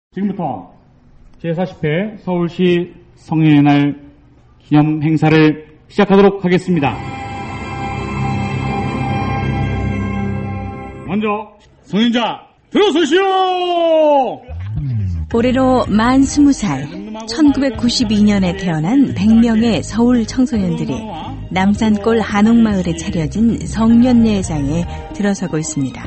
지금부터 제40회 서울시 성년의 날 기념 행사를 시작하도록 하겠습니다. 먼저 성년자 들어서시오! 올해로 만 20살, 1992년에 태어난 100명의 서울 청소년들이 남산골 한옥마을에 차려진 성년예회장에 들어서고 있습니다.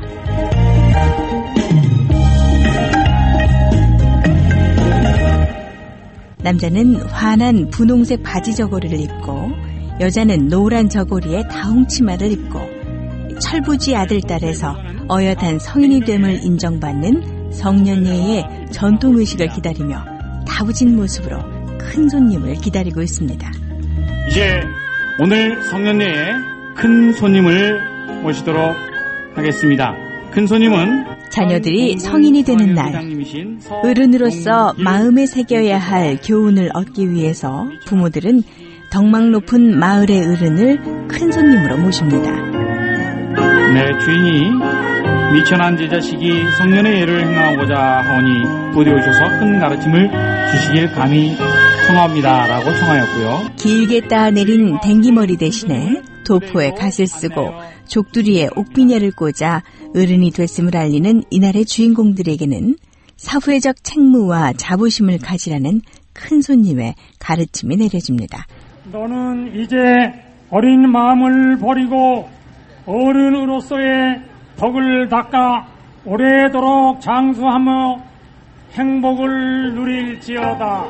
남자는 환한 분홍색 바지 저고리를 입고 여자는 노란 저고리에 다홍치마를 입고 철부지 아들딸에서 어엿한 성인이 됨을 인정받는 성년예의 전통의식을 기다리며 다부진 모습으로 큰 손님을 기다리고 있습니다. 이제 오늘 성년예의 큰 손님을 모시도록 하겠습니다. 큰 손님은 자녀들이 성인이 되는 날, 어른으로서 마음에 새겨야 할 교훈을 얻기 위해서 부모들은 덕망 높은 마을의 어른을 큰 손님으로 모십니다. 네, 주인이 미천한 제자식이 성년의 예를 행하고자 하오니 부디 오셔서 큰 가르침을 주시길 감히 청하옵니다 라고 청하였고요. 길게 따내린 댕기머리 대신에 도포에 갓을 쓰고 족두리에 옥비녀를 꽂아 어른이 됐음을 알리는 이날의 주인공들에게는 사회적 책무와 자부심을 가지라는 큰 손님의 가르침이 내려집니다. 너는 이제 어린 마음을 버리고 어른으로서의 덕을 닦아 오래도록 장수하며 행복을 누릴지어다.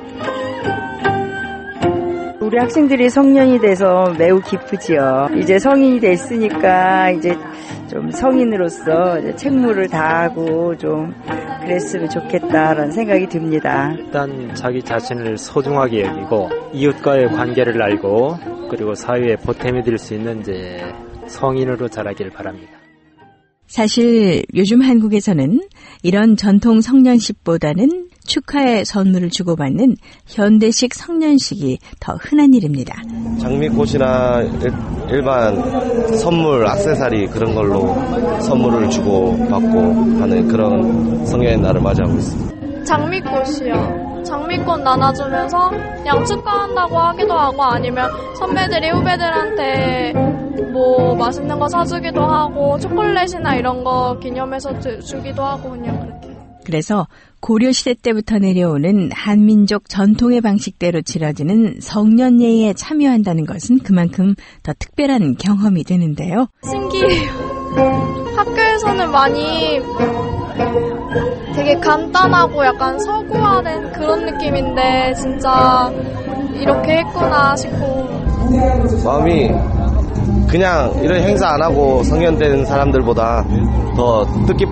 우리 학생들이 성년이 돼서 매우 기쁘지요. 이제 성인이 됐으니까 이제 좀 성인으로서 이제 책무를 다하고 좀 그랬으면 좋겠다라는 생각이 듭니다. 일단 자기 자신을 소중하게 여기고 이웃과의 관계를 알고 그리고 사회에 보탬이 될 수 있는 이제 성인으로 자라길 바랍니다. 사실 요즘 한국에서는 이런 전통 성년식보다는 축하의 선물을 주고받는 현대식 성년식이 더 흔한 일입니다. 장미꽃이나 일반 선물, 액세서리 그런 걸로 선물을 주고받고 하는 그런 성년의 날을 맞이하고 있습니다. 장미꽃이요. 장미꽃 나눠주면서 그냥 축하한다고 하기도 하고 아니면 선배들이 후배들한테 뭐 맛있는 거 사주기도 하고 초콜릿이나 이런 거 기념해서 주기도 하고 그냥 그렇게. 그래서 고려시대 때부터 내려오는 한민족 전통의 방식대로 치러지는 성년예에 참여한다는 것은 그만큼 더 특별한 경험이 되는데요. 신기해요. 학교에서는 많이 되게 간단하고 약간 서구화된 그런 느낌인데 진짜 이렇게 했구나 싶고 마음이 그냥 이런 행사 안 하고 성년된 사람들보다 더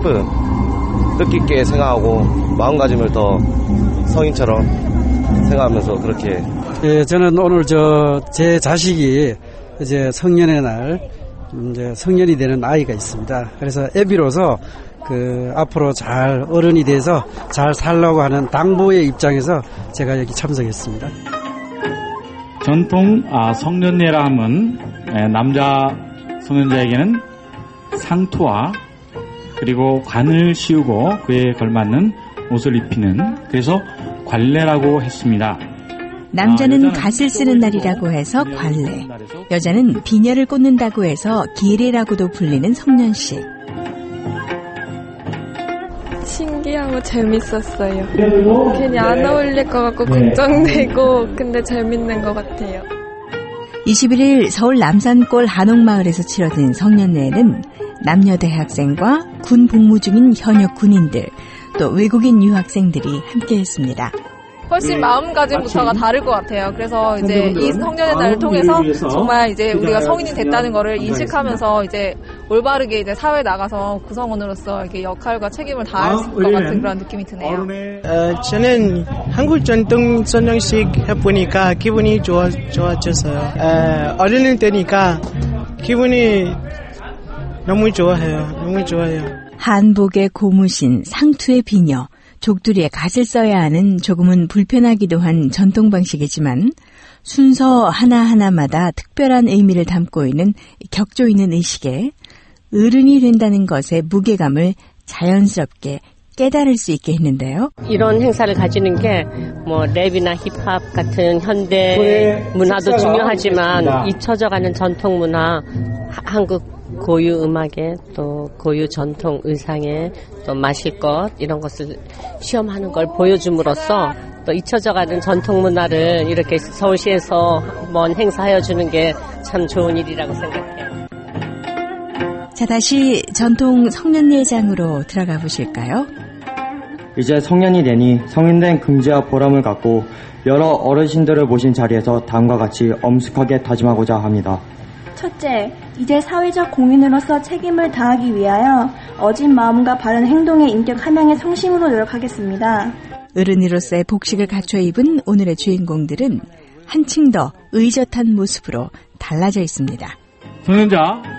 뜻깊게 생각하고 마음가짐을 더 성인처럼 생각하면서 그렇게. 예, 저는 오늘 제 자식이 이제 성년의 날 이제 성년이 되는 아이가 있습니다. 그래서 애비로서 앞으로 잘 어른이 돼서 잘 살라고 하는 당부의 입장에서 제가 여기 참석했습니다. 전통 성년예라 하면 남자 성년자에게는 상투와 그리고 관을 씌우고 그에 걸맞는 옷을 입히는 그래서 관례라고 했습니다. 남자는 갓을 쓰는 날이라고 해서 관례, 여자는 비녀를 꽂는다고 해서 기례라고도 불리는 성년식. 신기하고 재밌었어요. 괜히 안 어울릴 것 같고 걱정되고 근데 재밌는 것 같아요. 21일 서울 남산골 한옥마을에서 치러진 성년예는 남녀 대학생과 군 복무 중인 현역 군인들, 또 외국인 유학생들이 함께했습니다. 훨씬 마음가짐부터가 다를 것 같아요. 그래서 이제 이 성년의 날을 통해서 정말 이제 우리가 성인이 됐다는 거를 인식하면서 이제 올바르게 이제 사회에 나가서 구성원으로서 이렇게 역할과 책임을 다할 것 같은 그런 느낌이 드네요. 저는 한국 전통 성년식 해보니까 기분이 좋아졌어요. 어른이 되니까 기분이 너무 좋아해요. 너무 좋아요. 한복의 고무신, 상투의 비녀, 족두리에 갓을 써야 하는 조금은 불편하기도 한 전통 방식이지만 순서 하나하나마다 특별한 의미를 담고 있는 격조 있는 의식에 어른이 된다는 것의 무게감을 자연스럽게 깨달을 수 있게 했는데요. 이런 행사를 가지는 게 뭐 랩이나 힙합 같은 현대 문화도 중요하지만 잊혀져가는 전통 문화, 한국 고유 음악에 또 고유 전통 의상에 또 마실 것 이런 것을 시험하는 걸 보여줌으로써 또 잊혀져가는 전통 문화를 이렇게 서울시에서 한번 행사하여 주는 게 참 좋은 일이라고 생각해요. 자, 다시 전통 성년예장으로 들어가 보실까요? 이제 성년이 되니 성인된 긍지와 보람을 갖고 여러 어르신들을 모신 자리에서 다음과 같이 엄숙하게 다짐하고자 합니다. 첫째, 이제 사회적 공인으로서 책임을 다하기 위하여 어진 마음과 바른 행동의 인격 함양의 성심으로 노력하겠습니다. 어른이로서의 복식을 갖춰 입은 오늘의 주인공들은 한층 더 의젓한 모습으로 달라져 있습니다. 성년자,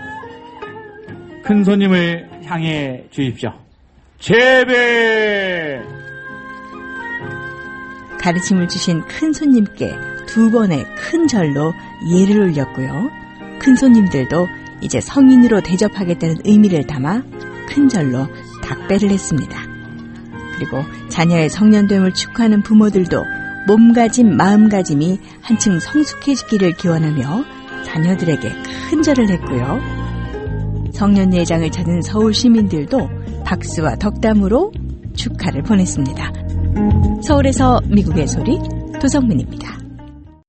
큰 손님을 향해 주십시오. 제배! 가르침을 주신 큰 손님께 2번의 큰 절로 예를 올렸고요. 큰 손님들도 이제 성인으로 대접하겠다는 의미를 담아 큰 절로 닭배를 했습니다. 그리고 자녀의 성년됨을 축하하는 부모들도 몸가짐 마음가짐이 한층 성숙해지기를 기원하며 자녀들에게 큰 절을 했고요. 성년예장을 찾은 서울 시민들도 박수와 덕담으로 축하를 보냈습니다. 서울에서 미국의 소리 도성민입니다.